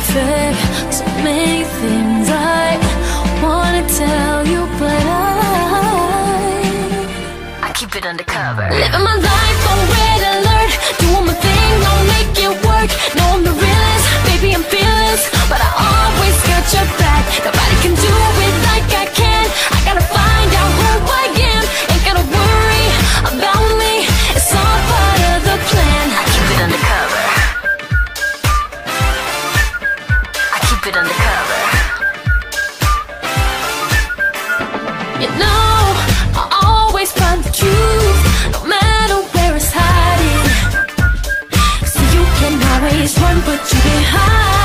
perfect. So many things I wanna tell you, but I keep it undercover. Living my life on red alert, doing my thing, don't make it work. No, I'm the realest, baby, I'm fearless, but I always got your back. Nobody can do it like I can. I gotta find out who I am. Ain't gotta worry about me, it's all part of the plan. I keep it undercover. I keep it undercover. You know, I always find the truth, no matter where it's hiding. So you can always run, but you can't hide.